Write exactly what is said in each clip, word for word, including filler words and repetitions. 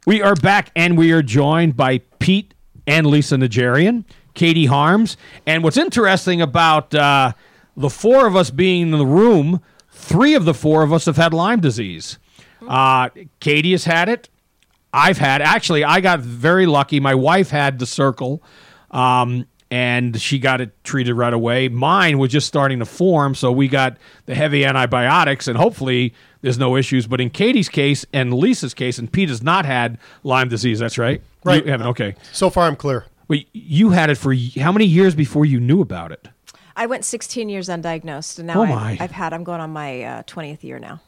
We are back, and we are joined by Pete and Lisa Najarian, Katie Harms. And what's interesting about uh, the four of us being in the room, three of the four of us have had Lyme disease. Uh, Katie has had it. I've had Actually, I got very lucky. My wife had the circle, um, and she got it treated right away. Mine was just starting to form, so we got the heavy antibiotics, and hopefully there's no issues. But in Katie's case and Lisa's case, and Pete has not had Lyme disease, that's right? Right. You haven't, okay. So far, I'm clear. But you had it for how many years before you knew about it? I went sixteen years undiagnosed, and now Oh, I've, my. I've had, I'm going on my uh, twentieth year now.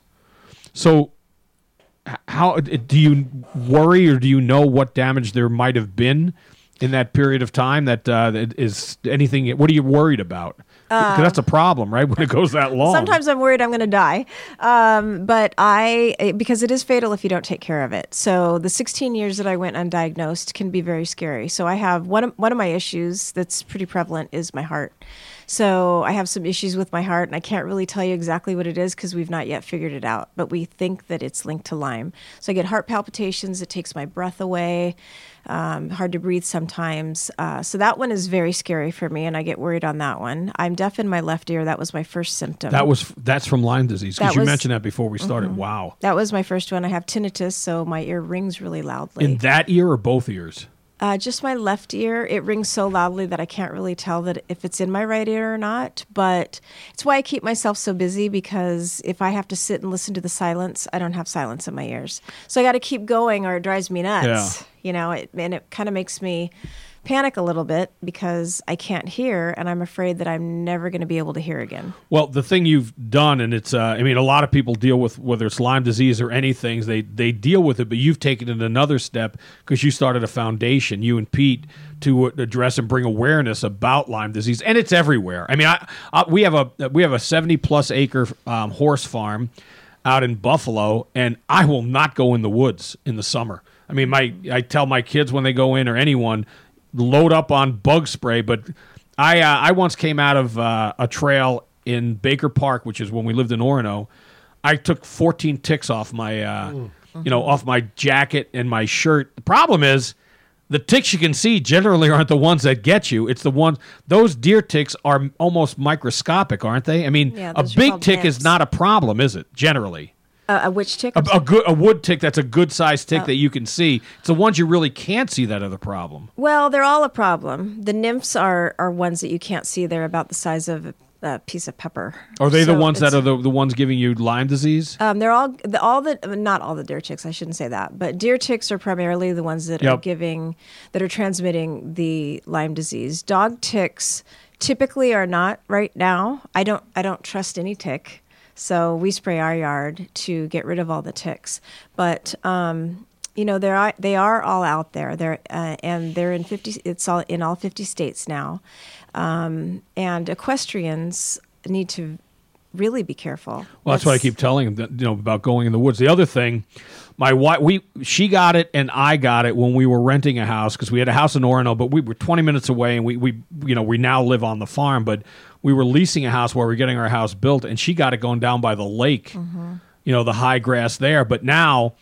So h- how do you worry, or do you know what damage there might have been in that period of time? That, uh, that is anything, what are you worried about? Because that's a problem, right, when it goes that long. Sometimes I'm worried I'm going to die, um, but I it- because it is fatal if you don't take care of it. So the sixteen years that I went undiagnosed can be very scary. So I have one of, one of my issues that's pretty prevalent is my heart. So I have some issues with my heart, and I can't really tell you exactly what it is because we've not yet figured it out. But we think that it's linked to Lyme. So I get heart palpitations. It takes my breath away. Um, hard to breathe sometimes. Uh, so that one is very scary for me, and I get worried on that one. I'm deaf in my left ear. That was my first symptom. That was that's from Lyme disease, because That you was- mentioned that before we started. Wow. That was my first one. I have tinnitus, so my ear rings really loudly. In that ear or both ears? Uh, just my left ear, it rings so loudly that I can't really tell that if it's in my right ear or not. But it's why I keep myself so busy, because if I have to sit and listen to the silence, I don't have silence in my ears. So I got to keep going, or it drives me nuts. Yeah. You know, it, and it kind of makes me panic a little bit because I can't hear, and I'm afraid that I'm never going to be able to hear again. Well, the thing you've done, and it's, uh, I mean, a lot of people deal with, whether it's Lyme disease or anything, they, they deal with it, but you've taken it another step because you started a foundation, you and Pete, to address and bring awareness about Lyme disease, and it's everywhere. I mean, I, I, we have a we have a seventy plus acre um, horse farm out in Buffalo, and I will not go in the woods in the summer. I mean, my I tell my kids when they go in, or anyone, load up on bug spray. But I uh, I once came out of uh, a trail in Baker Park, which is when we lived in Orono. I took fourteen ticks off my uh, mm. you know off my jacket and my shirt. The problem is, the ticks you can see generally aren't the ones that get you. It's the ones, those deer ticks are almost microscopic, aren't they? I mean, Yeah, a those are big called tick is nymphs. not a problem, is it? Generally. Uh, a which tick? A, a good a wood tick that's a good sized tick Oh. that you can see. It's the ones you really can't see that are the problem. Well, they're all a problem. The nymphs are, are ones that you can't see. They're about the size of a, a piece of pepper. Are they the So ones that it's- are the, the ones giving you Lyme disease? Um, they're all the, all the not all the deer ticks. I shouldn't say that, but deer ticks are primarily the ones that are Yep. giving that are transmitting the Lyme disease. Dog ticks typically are not right now. I don't I don't trust any tick, so we spray our yard to get rid of all the ticks. But um, you know, there are they are all out there. They're uh, and they're in fifty. It's all in all fifty states now, um, and equestrians need to really be careful. Well, that's what I keep telling them, you know, about going in the woods. The other thing, my wife, we she got it and I got it when we were renting a house, because we had a house in Orono, but we were twenty minutes away, and we, we you know we now live on the farm, but we were leasing a house where we we're getting our house built, and she got it going down by the lake, mm-hmm. you know, the high grass there. But now,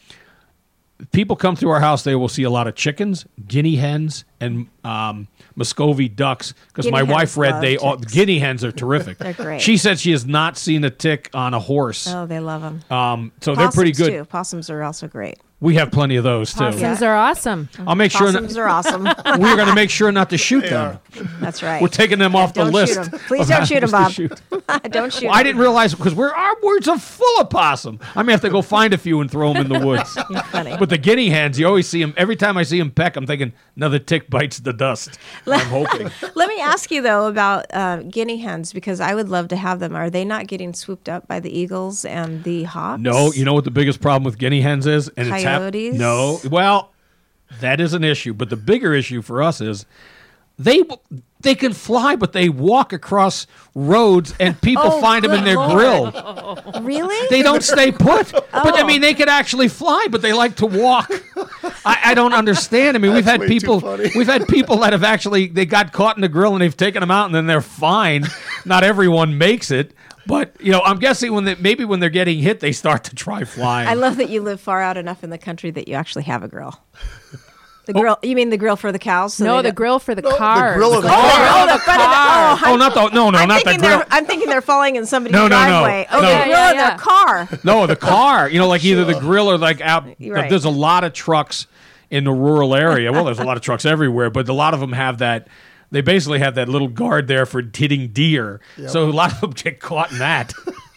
people come through our house, they will see a lot of chickens, guinea hens, and um, Muscovy ducks, because Guinea my wife hens read love they all, ticks. guinea hens are terrific. They're great. She said she has not seen a tick on a horse. Oh, they love them. Um, so they're pretty good. Too. Possums are also great. We have plenty of those too. Possums are awesome. I'll make sure. Possums Not, are awesome. we're going to make sure not to shoot them. That's right. We're taking them off the Don't list. shoot 'em. Please of don't shoot 'em, animals Bob. to shoot. Don't shoot. Well, I 'em. didn't realize, because we're our woods are full of possum. I may have to go find a few and throw them in the woods. You're funny. But the guinea hens, you always see them. Every time I see them peck, I'm thinking another tick bites the dust. I'm hoping. Let me ask you though about uh, guinea hens, because I would love to have them. Are they not getting swooped up by the eagles and the hawks? No, you know what the biggest problem with guinea hens is? And it's hap- Coyotes? No, well, that is an issue. But the bigger issue for us is they they can fly, but they walk across roads, and people Oh, find them in good their Lord. grill. Really? They don't stay put. But I Oh. mean, they could actually fly, but they like to walk. I, I don't understand. I mean, we've had way too people. funny. We've had people that have actually they got caught in the grill and they've taken them out and then they're fine. Not everyone makes it. But you know, I'm guessing when they, maybe when they're getting hit, they start to try flying. I love that you live far out enough in the country that you actually have a grill. The grill? You mean the grill for the cows? So no, they the don't- grill for the No, the car. grill of the Oh, car. oh, the front of the, oh, oh, not the no, no, I'm not the thinking they're- grill. I'm thinking they're falling in somebody's No, no, no. driveway. Oh, No. the Yeah, grill yeah, in yeah. their car. No, the car. You know, like either the grill or like out. Right. There's a lot of trucks in the rural area. Well, there's a lot of trucks everywhere, but a lot of them have that. They basically have that little guard there for hitting deer. So a lot of them get caught in that.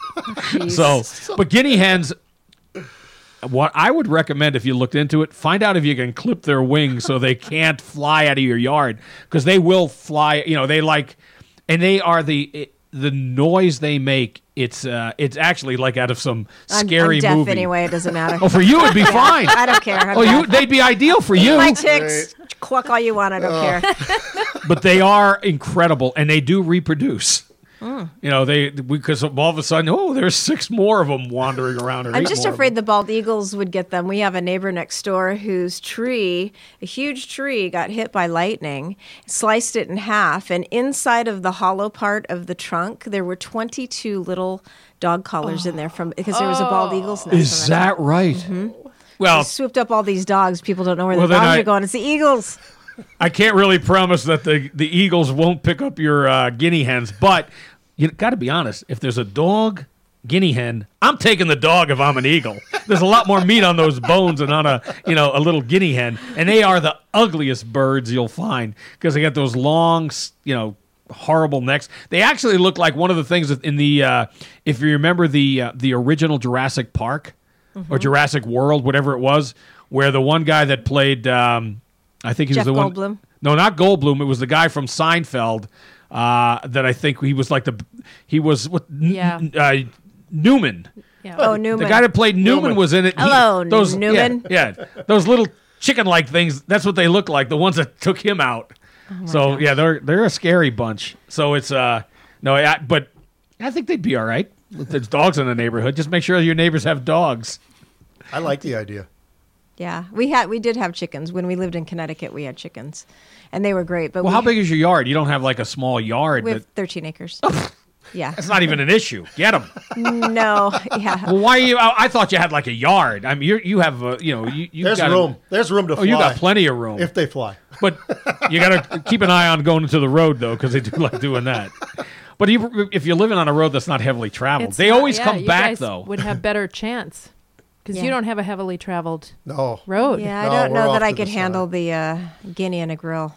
so, but guinea hens. What I would recommend if you looked into it, find out if you can clip their wings so they can't fly out of your yard, because they will fly. You know, they like, and they are the the noise they make. It's uh, it's actually like out of some I'm, scary I'm deaf movie. anyway. It doesn't matter. Oh, for you it'd be fine. I don't care. I'm Oh, you deaf. they'd be ideal for you. My ticks. Cluck all you want. I don't care. But they are incredible, and they do reproduce. Mm. You know, they because all of a sudden, oh, there's six more of them wandering around. or I'm eight just more of afraid them. the bald eagles would get them. We have a neighbor next door whose tree, a huge tree, got hit by lightning, sliced it in half, and inside of the hollow part of the trunk, there were twenty-two little dog collars in there from because there was a bald eagle's nest. Is on the top. that right? They Well, swooped up all these dogs. People don't know where Well, the then dogs I- are going. It's the eagles. I can't really promise that the the eagles won't pick up your uh, guinea hens, but you got to be honest. If there's a dog guinea hen, I'm taking the dog if I'm an eagle. There's a lot more meat on those bones than on a you know a little guinea hen, and they are the ugliest birds you'll find because they got those long s- you know horrible necks. They actually look like one of the things in the uh, if you remember the uh, the original Jurassic Park or Jurassic World, whatever it was, where the one guy that played um, I think he Jeff was the one. Goldblum? No, not Goldblum. It was the guy from Seinfeld uh, that I think he was like the he was what Yeah. uh, Newman. Yeah. Oh, Newman. The guy that played Newman, Newman. was in it. He- Hello, those, Newman. Yeah, yeah, those little chicken-like things. That's what they look like. The ones that took him out. Oh so yeah, they're they're a scary bunch. So it's uh no, I, but I think they'd be all right. If there's dogs in the neighborhood, just make sure your neighbors have dogs. I like the idea. Yeah, we had we did have chickens when we lived in Connecticut. We had chickens, and they were great. But Well, we how big is your yard? You don't have like a small yard. We That, have thirteen acres. Yeah. that's not even an issue. Get them. No. Yeah. Well, why are you? I, I thought you had like a yard. I mean, you you have a, you know you you There's got room. There's room to Oh, fly. you got plenty of room. If they fly. But you got to keep an eye on going into the road though, because they do like doing that. But you, if you're living on a road that's not heavily traveled, It's they not- always yeah, come you back guys though. Would have better chance because Yeah. you don't have a heavily traveled No. road. Yeah, I No, don't we're know off that I to the could handle side. the uh, guinea and a grill.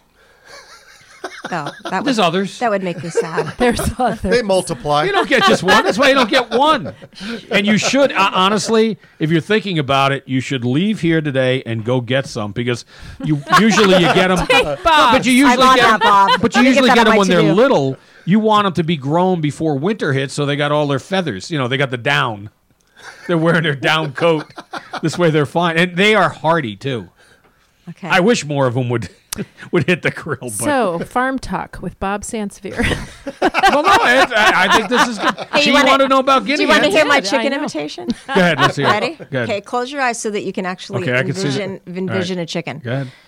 No, that There's would others. that would make me sad. There's others. They multiply. You don't get just one. That's why you don't get one. And you should, uh, honestly, if you're thinking about it, you should leave here today and go get some because you usually you get them. but you usually I'm on get that, Bob. But you Let me get usually that get on them my when they're to-do. little. You want them to be grown before winter hits, so they got all their feathers. You know, they got the down. They're wearing their down coat. This way, they're fine, and they are hardy too. Okay. I wish more of them would would hit the grill. But So, Farm Talk with Bob Sansevere. well, no, I, I I think this is good. Hey, She you wanna- want to know about guinea Do you want to hens? hear my Good, I chicken know. invitation? Go ahead, let's hear it. Ready? Go ahead. Okay, close your eyes so that you can actually Okay, I can see envision that. envision All a chicken. Go ahead.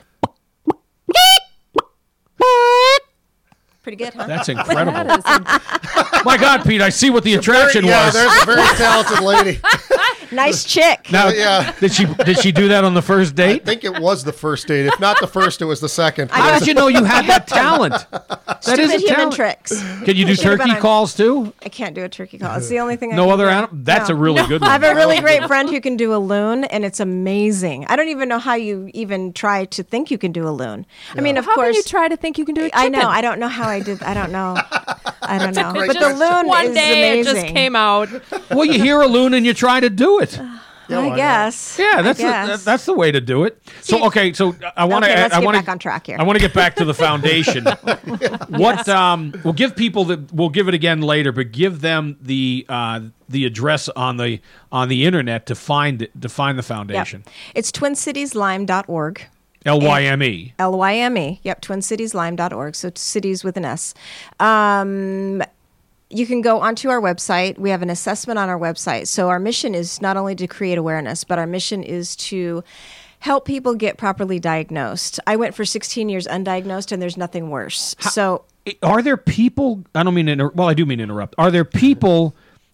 Pretty good, huh? That's incredible. That is in- My God, Pete, I see what the attraction yeah, was. there's a very talented lady. Nice chick. Now, Yeah. did she did she do that on the first I date? think it was the first date. If not the first, it was the second. How did you know you had that talent? That is Stupid a human talent. tricks. Can you do Should've been turkey on- calls too? I can't do a turkey call. It's the only thing I No can other do. animal? That's No. a really good I one. have a really great friend who can do a loon, and it's amazing. I don't even know how you even try to think you can do a loon. I mean, of How course, can you try to think you can do a chicken? I know. I don't know how I did. I don't know. I don't know. great But the question. loon One is day amazing. it just came out. Well, you hear a loon and you try to do it. Yeah, why I not? guess. Yeah, that's I the, guess. that- that's the way to do it. So See- okay, so I want to Okay, let's I get want back on track here. I want to get back to the foundation. What um we'll give people that we'll give it again later, but give them the uh the address on the on the internet to find it to find the Yep. foundation. It's twin cities lime dot org. L Y M E. L Y M E. Yep, twin cities lime dot org. So it's cities with an S. Um, you can go onto our website. We have an assessment on our website. So our mission is not only to create awareness, but our mission is to help people get properly diagnosed. I went for sixteen years undiagnosed, and there's nothing worse. So Are there people? I don't mean to. Inter- well, I do mean to interrupt. Are there people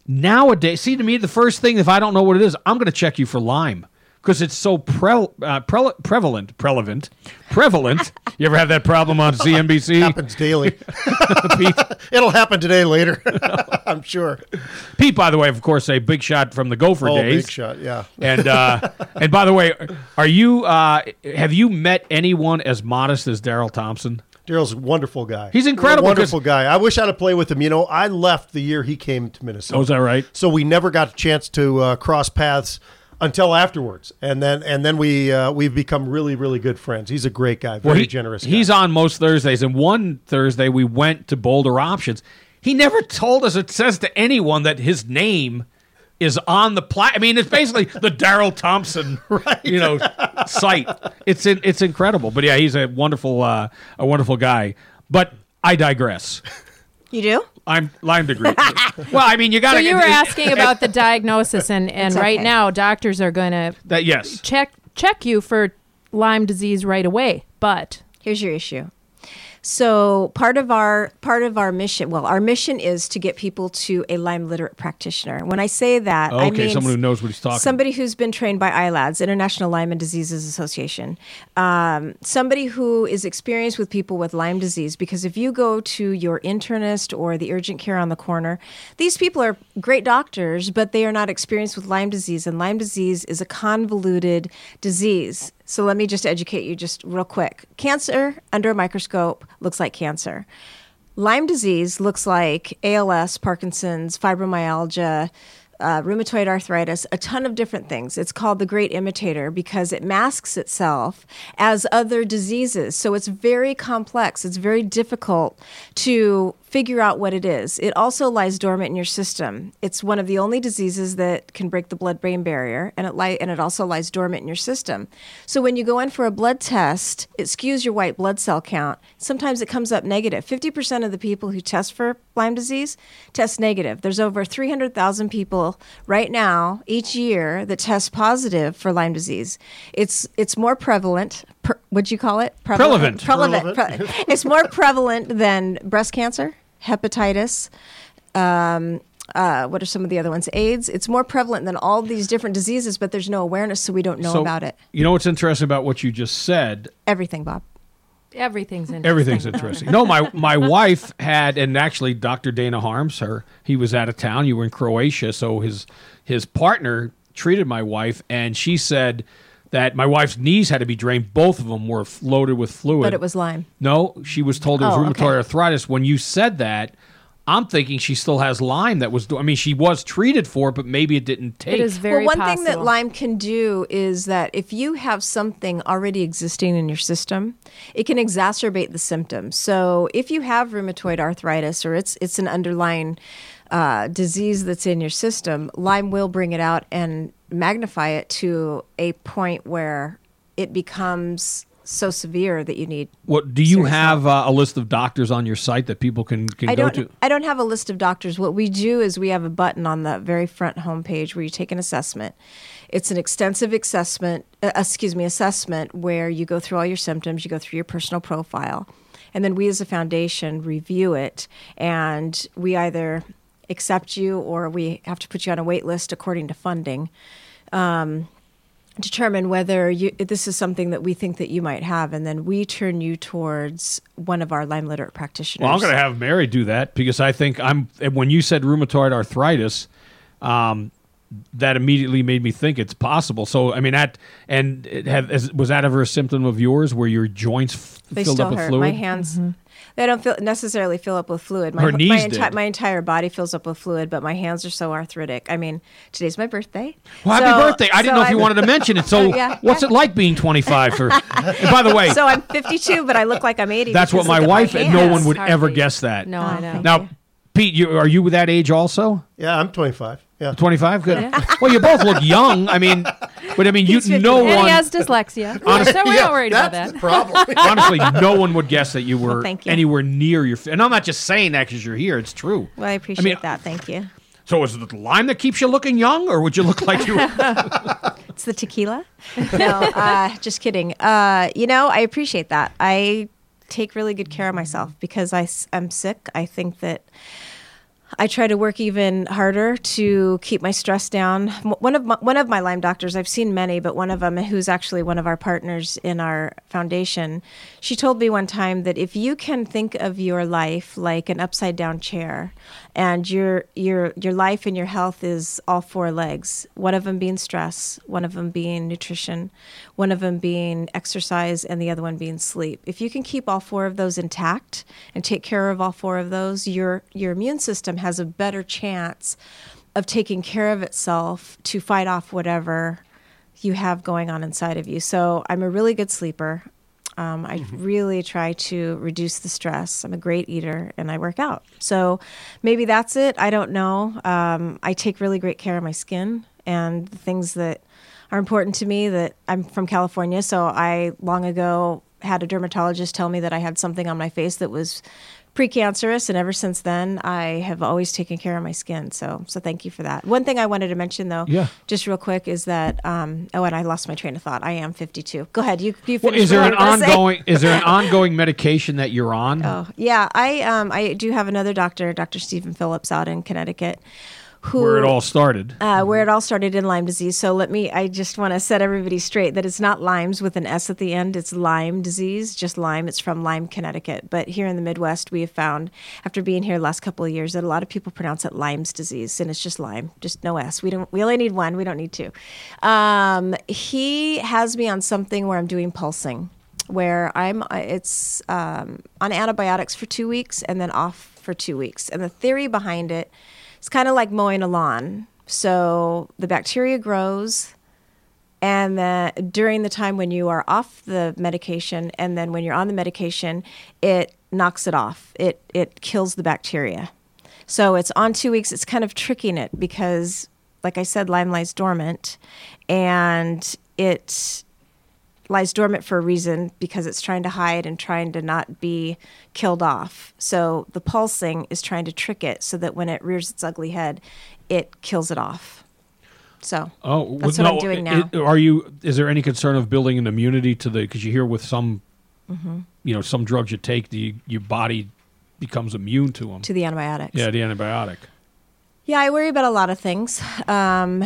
nowadays, see, to me, the first thing, if I don't know what it is, I'm going to check you for Lyme because it's so pre- uh, pre- prevalent, prevalent, prevalent. You ever have that problem on C N B C? Happens daily. Pete, It'll happen today later. I'm sure. Pete, by the way, of course, a big shot from the Gopher Oh, days. big shot. Yeah. And uh, and by the way, are you uh, have you met anyone as modest as Daryl Thompson? Daryl's a wonderful guy. He's incredible A wonderful 'cause- guy. I wish I'd have played with him. You know, I left the year he came to Minnesota. Oh, is that right? So we never got a chance to uh, cross paths until afterwards, and then and then we uh, we've become really really good friends. He's a great guy, very Well, he- generous. Guy. He's on most Thursdays, and one Thursday we went to Boulder Options. He never told us it says to anyone that his name is on the plat. I mean, it's basically the Daryl Thompson, right. you know, site. It's in, it's incredible. But yeah, he's a wonderful uh, a wonderful guy. But I digress. You do? I'm Lyme degree. Well, I mean, you got So to. you were asking about the diagnosis, and, and It's right okay. now doctors are going to that. Yes. check check you for Lyme disease right away. But Here's your issue. So part of our part of our mission, well, our mission is to get people to a Lyme literate practitioner. When I say that, I Okay, mean someone who knows what he's talking. somebody who's been trained by I LADS, International Lyme and Diseases Association, um, somebody who is experienced with people with Lyme disease. Because if you go to your internist or the urgent care on the corner, these people are great doctors, but they are not experienced with Lyme disease, and Lyme disease is a convoluted disease. So let me just educate you just real quick. Cancer under a microscope looks like cancer. Lyme disease looks like A L S, Parkinson's, fibromyalgia, uh, rheumatoid arthritis, a ton of different things. It's called the great imitator because it masks itself as other diseases. So it's very complex. It's very difficult to figure out what it is. It also lies dormant in your system. It's one of the only diseases that can break the blood-brain barrier, and it li- and it also lies dormant in your system. So when you go in for a blood test, it skews your white blood cell count. Sometimes it comes up negative. fifty percent of the people who test for Lyme disease test negative. There's over three hundred thousand people right now each year that test positive for Lyme disease. It's it's more prevalent. Per, what'd you call it? Prevalent. Prevalent. Pre- it's more prevalent than breast cancer, hepatitis. Um, uh, what are some of the other ones? AIDS. It's more prevalent than all these different diseases, but there's no awareness, so we don't know So, about it. You know what's interesting about what you just said? Everything, Bob. everything's interesting. Everything's interesting. No, my my wife had, and actually Doctor Dana Harms, her he was out of town. You were in Croatia, so his his partner treated my wife, and she said that my wife's knees had to be drained. Both of them were loaded with fluid. But it was Lyme. No, she was told it was Oh, rheumatoid okay. arthritis. When you said that, I'm thinking she still has Lyme. That was, I mean, she was treated for it, but maybe it didn't take. It is very well, one possible. thing that Lyme can do is that if you have something already existing in your system, it can exacerbate the symptoms. So if you have rheumatoid arthritis or it's it's an underlying uh, disease that's in your system, Lyme will bring it out and magnify it to a point where it becomes so severe that you need. What do you serious have uh, a list of doctors on your site that people can, can I go don't. to? I don't have a list of doctors. What we do is we have a button on the very front homepage where you take an assessment. It's an extensive assessment. Uh, excuse me, assessment where you go through all your symptoms, you go through your personal profile, and then we as a foundation review it, and we either accept you or we have to put you on a wait list according to funding. Um, determine whether you, this is something that we think that you might have, and then we turn you towards one of our Lyme literate practitioners. Well, I'm going to have Mary do that because I think I'm. When you said rheumatoid arthritis, um, that immediately made me think it's possible. So, I mean, that and it had, as- was that ever a symptom of yours where your joints f- They filled still up with hurt. fluid? My hands, they don't feel necessarily fill up with fluid. My, Her my, knees enti- did. my entire body fills up with fluid, but my hands are so arthritic. I mean, today's my birthday. Well, happy So- birthday! I didn't so know if you I'm- wanted to mention it. So, Yeah, what's yeah. it like being twenty-five? For and by the way, So I'm fifty-two, but I look like I'm eighty. that's what because my look at wife. hands. no one would Hardly. ever guess that. No, Oh, I know. thank Now, Pete, you, are you that age also? Yeah, I'm twenty-five. Yeah. twenty-five. Good. Well, you both look young. I mean, but I mean, you He's fifty. no And one. he has dyslexia. Honestly- so we're Yeah, not worried about that's that. the problem. Honestly, no one would guess that you were Well, thank you. anywhere near your. And I'm not just saying that because you're here. It's true. Well, I appreciate mean- that. Thank you. So is it the Lyme that keeps you looking young, or would you look like you? Were, It's the tequila. No, uh, just kidding. Uh, you know, I appreciate that. I take really good care of myself because I, am sick. I think that I try to work even harder to keep my stress down. M- One of my, one of my Lyme doctors, I've seen many, but one of them, who's actually one of our partners in our foundation, she told me one time that if you can think of your life like an upside down chair, and your your your life and your health is all four legs, one of them being stress, one of them being nutrition, one of them being exercise, and the other one being sleep. If you can keep all four of those intact and take care of all four of those, your your immune system has a better chance of taking care of itself to fight off whatever you have going on inside of you. So I'm a really good sleeper. Um, I really try to reduce the stress. I'm a great eater, and I work out. So maybe that's it. I don't know. Um, I take really great care of my skin and the things that are important to me. That I'm from California, so I long ago had a dermatologist tell me that I had something on my face that was precancerous, and ever since then, I have always taken care of my skin. So, so thank you for that. One thing I wanted to mention, though, Yeah. just real quick, is that um, oh, and I lost my train of thought. I am fifty-two. Go ahead. You, you Well, finish. is there what an you were gonna say. ongoing is there an ongoing medication that you're on? Oh, yeah. I um I do have another doctor, Doctor Stephen Phillips, out in Connecticut, who Where it all started. uh, where it all started in Lyme disease. So let me, I just want to set everybody straight that it's not Lyme's with an S at the end. It's Lyme disease, just Lyme. It's from Lyme, Connecticut. But here in the Midwest, we have found, after being here the last couple of years, that a lot of people pronounce it Lyme's disease, and it's just Lyme, just no S. We don't. We only need one. We don't need two. Um, he has me on something where I'm doing pulsing, where I'm. It's um, on antibiotics for two weeks and then off for two weeks. And the theory behind it, it's kind of like mowing a lawn. So the bacteria grows, and the, during the time when you are off the medication, and then when you're on the medication, it knocks it off. It it kills the bacteria. So it's on two weeks. It's kind of tricking it because, like I said, Lyme lies dormant, and it lies dormant for a reason because it's trying to hide and trying to not be killed off. So the pulsing is trying to trick it so that when it rears its ugly head, it kills it off. So Oh, that's well, what I'm no, doing it- now. are you? Is there any concern of building an immunity to the? Because you hear with some, Mm-hmm. you know, some drugs you take, the your body becomes immune to them. To the antibiotics. Yeah, the antibiotic. Yeah, I worry about a lot of things. Um,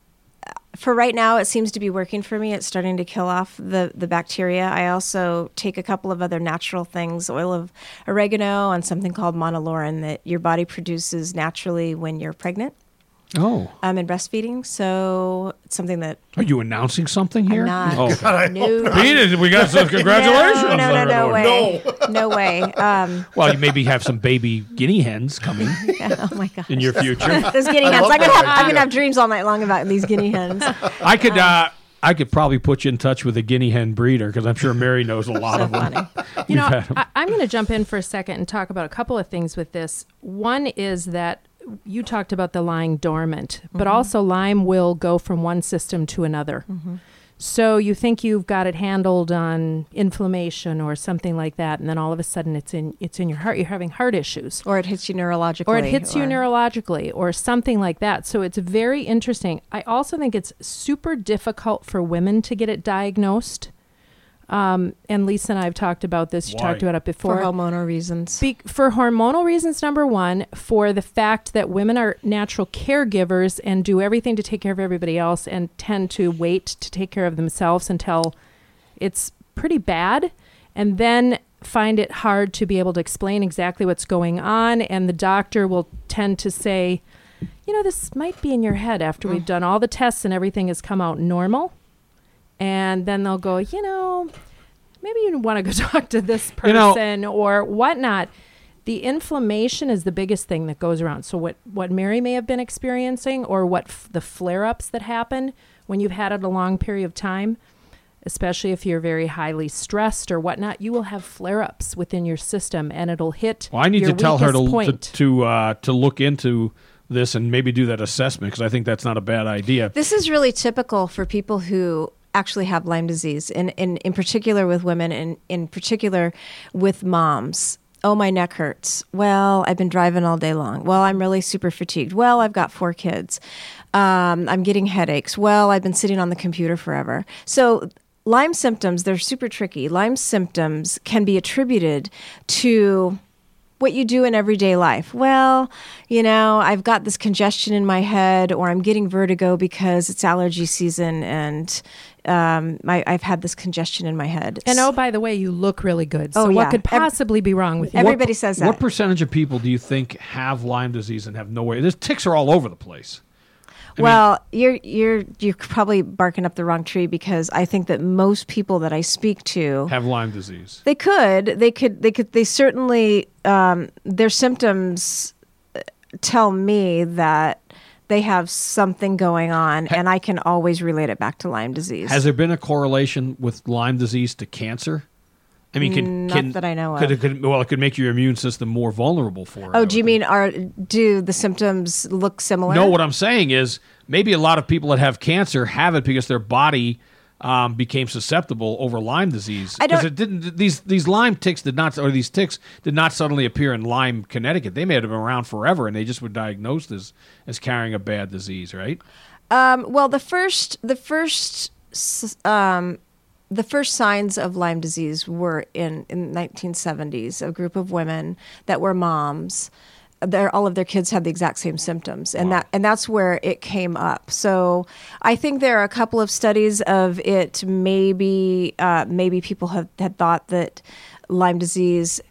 for right now, it seems to be working for me. It's starting to kill off the, the bacteria. I also take a couple of other natural things, oil of oregano and something called monolaurin that your body produces naturally when you're pregnant Oh, um, and breastfeeding. So it's something that are you announcing something here? I'm not. Oh, No, Pete, we got some congratulations. No, no, no, no way. No. No way. Um, Well, you maybe have some baby guinea hens coming oh my gosh. in your future. Those guinea I hens. love I'm gonna that have I'm idea. gonna have dreams all night long about these guinea hens. I could, uh, I could probably put you in touch with a guinea hen breeder because I'm sure Mary knows a lot So of them. funny. You We've know, had 'em. I, I'm going to jump in for a second and talk about a couple of things with this. One is that you talked about the lying dormant, but also Lyme will go from one system to another. So you think you've got it handled on inflammation or something like that, and then all of a sudden it's in it's in your heart. You're having heart issues. Or it hits you neurologically. Or it hits you or- neurologically or something like that. So it's very interesting. I also think it's super difficult for women to get it diagnosed. Um, and Lisa and I have talked about this. You Why? talked about it for before. hormonal reasons. Be- for hormonal reasons, number one, for the fact that women are natural caregivers and do everything to take care of everybody else and tend to wait to take care of themselves until it's pretty bad, and then find it hard to be able to explain exactly what's going on. And the doctor will tend to say, you know, this might be in your head after we've done all the tests and everything has come out normal. And then they'll go, you know, maybe you want to go talk to this You know- person or whatnot. The inflammation is the biggest thing that goes around. So what, what Mary may have been experiencing, or what f- the flare-ups that happen when you've had it a long period of time, especially if you're very highly stressed or whatnot, you will have flare-ups within your system, and it'll hit Well, I need your to tell her weakest to point. to to, uh, to look into this and maybe do that assessment because I think that's not a bad idea. This is really typical for people who actually have Lyme disease, and in, in particular with women, and in particular with moms. Oh, my neck hurts. Well, I've been driving all day long. Well, I'm really super fatigued. Well, I've got four kids. Um, I'm getting headaches. Well, I've been sitting on the computer forever. So Lyme symptoms, they're super tricky. Lyme symptoms can be attributed to what you do in everyday life. Well, you know, I've got this congestion in my head, or I'm getting vertigo because it's allergy season, and um, I, I've had this congestion in my head. And oh, by the way, you look really good. So Oh, what yeah. could possibly be wrong with you? Everybody What- says that. What percentage of people do you think have Lyme disease and have no way? There's ticks are all over the place. I mean, Well, you're you're you're probably barking up the wrong tree, because I think that most people that I speak to, have Lyme disease. they could, they could, they could, they certainly, um, their symptoms tell me that they have something going on, and I can always relate it back to Lyme disease. Has there been a correlation with Lyme disease to cancer? I mean, can, Not can that I know could of. it, could, well, it could make your immune system more vulnerable for it. I Oh, would do you think. mean are do the symptoms look similar? No, what I'm saying is maybe a lot of people that have cancer have it because their body um, became susceptible over Lyme disease. I don't- Because it didn't. These these Lyme ticks did not, or these ticks did not suddenly appear in Lyme, Connecticut. They may have been around forever, and they just were diagnosed as as carrying a bad disease, right? Um, well, the first, the first, s- um, the first signs of Lyme disease were in in nineteen seventies. A group of women that were moms, their all of their kids had the exact same symptoms, and Wow. that and that's where it came up. So I think there are a couple of studies of it. Maybe uh, maybe people have had thought that Lyme disease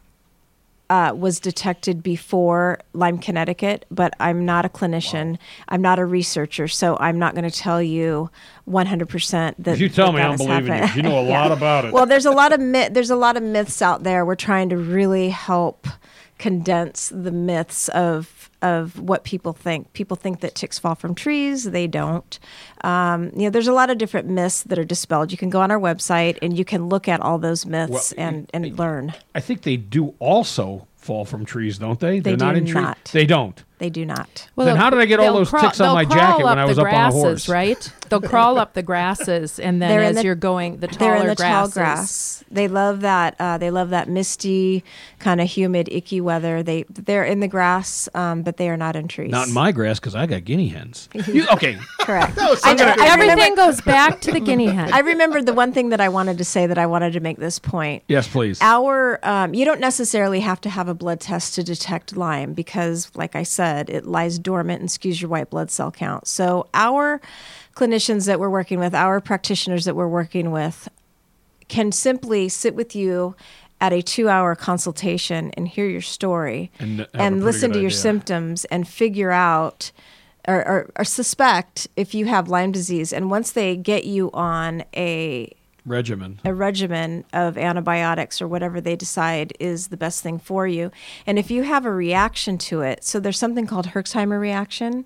Uh, was detected before Lyme, Connecticut, but I'm not a clinician. I'm not a researcher, so I'm not going to tell you one hundred percent that. If you tell that me, I that don't has believe in you. happened. You know a Yeah. lot about it. Well, there's a lot of myth. There's a lot of myths out there. We're trying to really help condense the myths of of what people think. People think that ticks fall from trees. They don't. Um, you know, there's a lot of different myths that are dispelled. You can go on our website and you can look at all those myths Well, and and learn. I think they do also fall from trees, don't they? They They're not do in trees. not. They don't. They do not. Well, Then they'll- how did I get all they'll those crawl- ticks on they'll my crawl jacket up when I the was up on a grasses, horse? Right? They'll crawl up the grasses, and then They're in as the- you're going, the They're taller in the grasses. tall grass. They love that. Uh, they love that misty, kind of humid, icky weather. They they're in the grass, um, but they are not in trees. Not in my grass because I got guinea hens. You, okay, Correct. so I, gonna- I Everything remember, goes back to the guinea hen. I remembered the one thing that I wanted to say that I wanted to make this point. yes, please. Our um, you don't necessarily have to have a blood test to detect Lyme, because, like I said, it lies dormant and skews your white blood cell count. So our clinicians that we're working with, our practitioners that we're working with, can simply sit with you at a two-hour consultation and hear your story And, uh, have a and pretty listen good to your idea. symptoms and figure out or, or, or suspect if you have Lyme disease. And once they get you on a Regimen. a regimen of antibiotics or whatever they decide is the best thing for you. And if you have a reaction to it, so there's something called Herxheimer reaction.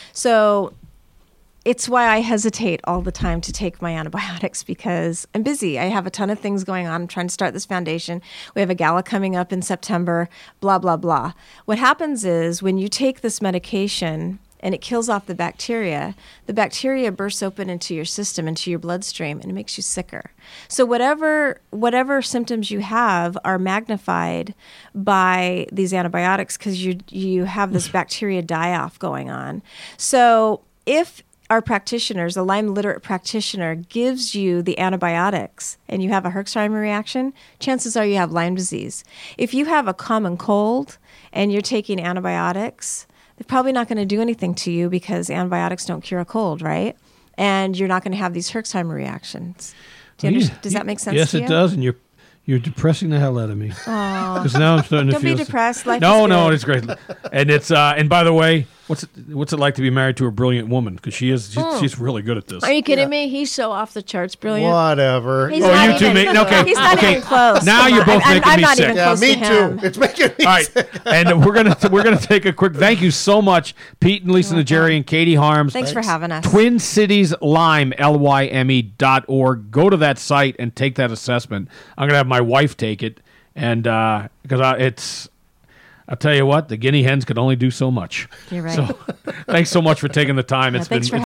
So it's why I hesitate all the time to take my antibiotics, because I'm busy. I have a ton of things going on. I'm trying to start this foundation. We have a gala coming up in September, blah, blah, blah. What happens is when you take this medication and it kills off the bacteria, the bacteria bursts open into your system, into your bloodstream, and it makes you sicker. So whatever whatever symptoms you have are magnified by these antibiotics, because you you have this bacteria die-off going on. So if our practitioners, a Lyme literate practitioner, gives you the antibiotics and you have a Herxheimer reaction, chances are you have Lyme disease. If you have a common cold and you're taking antibiotics, they're probably not going to do anything to you, because antibiotics don't cure a cold, right? And you're not going to have these Herxheimer reactions. Do you Well, you- under- does you- that make sense Yes, to you? it does, and you're you're depressing the hell out of me. Because now I'm starting to Don't feel. be depressed. Life no, is no, good. it's great. And it's uh, and by the way, what's it, what's it like to be married to a brilliant woman? Because she is she's, she's really good at this. Are you kidding me? He's so off the charts brilliant. Whatever. He's Oh, not you two even- make- okay, He's not okay. even close. Now Come you're on. both I'm, making I'm me not sick. even Yeah, close me to him. too. It's making me All right, sick. and we're gonna we're gonna take a quick. Thank you so much, Pete and Lisa Jerry and Katie Harms. Thanks for having us. Twin Cities Lyme, L Y M E dot org. Go to that site and take that assessment. I'm gonna have my wife take it, and uh, because I, it's, I'll tell you what, the guinea hens could only do so much. You're right. So, thanks so much for taking the time. Yeah, It's thanks been for